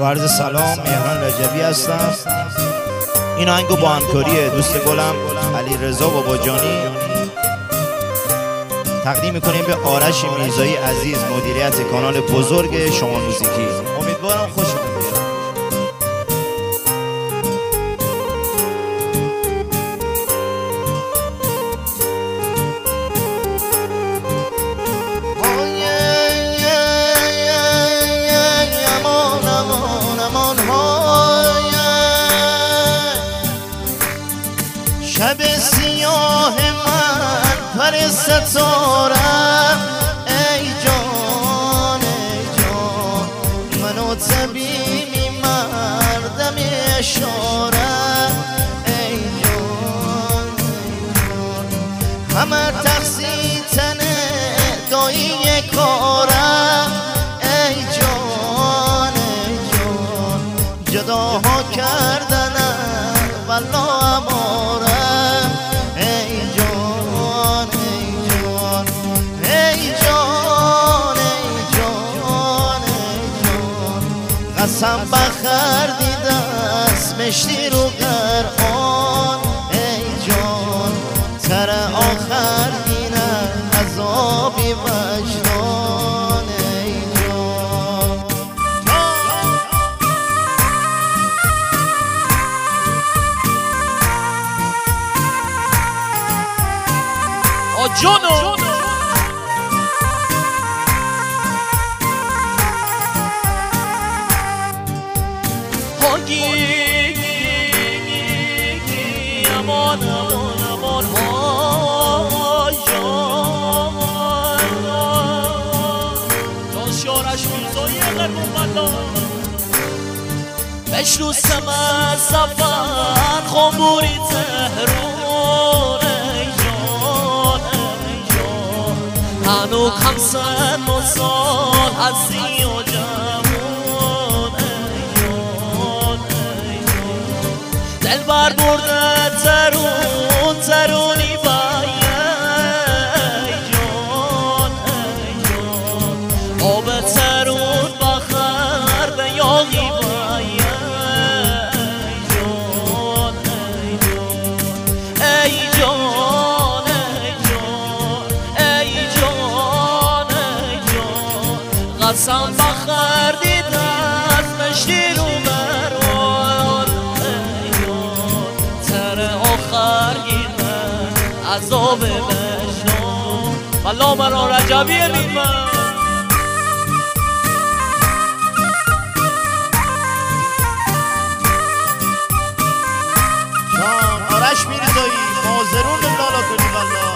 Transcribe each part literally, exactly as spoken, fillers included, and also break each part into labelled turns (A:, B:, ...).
A: با عرض سلام، مهران رجبی هستم. این آهنگو با همکاری دوست گلم علی رضا باباجانی تقدیم میکنیم به آرش میرزایی عزیز، مدیریت کانال بزرگ شما موزیکی. امیدوارم خوشتون بیاد. شب سیاه من پر ستارم، ای جان ای جان منو طبیبی مردم اشارم، ای جان ای جان همه تقصیر تنه دایی کارم، ای جان ای جان جداها کردنم والله امارم، قسم بخردی دست مشتی رو قرآن، ای جان تر آخر گینه عذابی وجدان، ای جان
B: آجانو امان امان امان های جاش یارش میرزایی قربون بلا بشنوسم از سفر خموری تهرون، ای جان ای جان هنو کم سن و سال هستی و جمون، ای جان ای جان دل بر برده ترون ترونی باید، ای جان ای جان آب ترون بخر به یاغی باید، ای جان ای جان ای جان ای جان قسم بخردی دست مشتی رو بران، ای جان تر آخر گیرن عذاب وجدان والله مرا رجبی میمن
A: جان آرش میرزایی مازرون لالا کنی والله.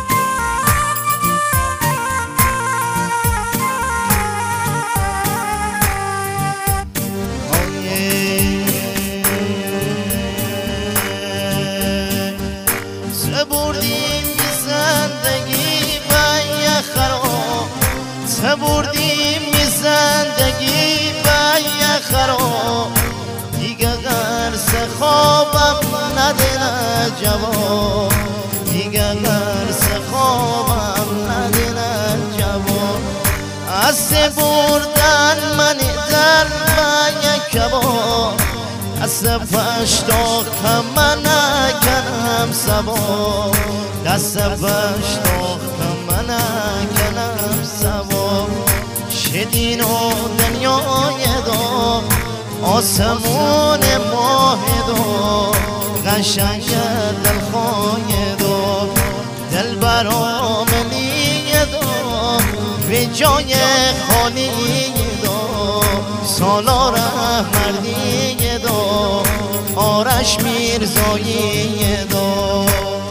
A: بردیم بی زندگی بای خراب، بردیم بی زندگی بای خراب، دیگه قرص خوابم ندینه جواب، دیگه قرص خوابم ندینه جواب، از بردن منی در بای کباب، دست پشتا کم نکنم سبا، دست پشتا کم نکنم سبا، شدین و دنیای دا آسمون ماه دا قشنگ دلخواه دا دل برام لیه دا به جای خالی دا سالار مردی دا آرش میرزایی دا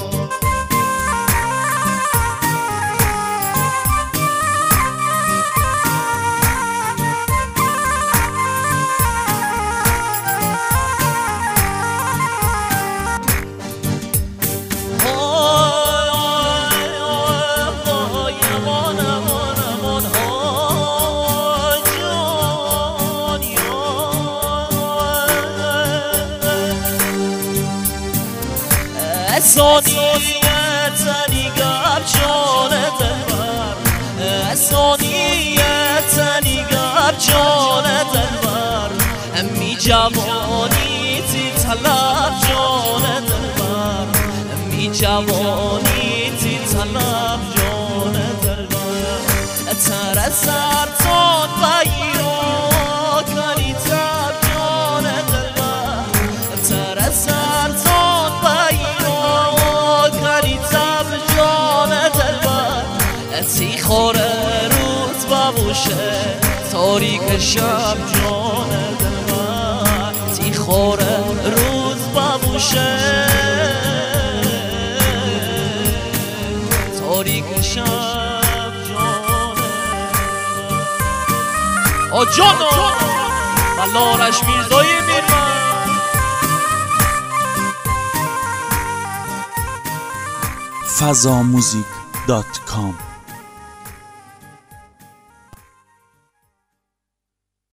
B: ثانیت نیگر جان دلبر، ثانیت نیگر جان دلبر، جوانی تی طلب جان دلبر می جوانی تی طلب جان دلبر تر سر تون بیرو کنی تب جان دلبر تر سر تون بیرو کنی تب جان دلبر تی خوره روز ببوشه تاریک شب جان دلبر تی خوره روز ببوشه تاریک شب جان آ جانو بلارش میرزای میرمن
C: فضاموزیک دات کام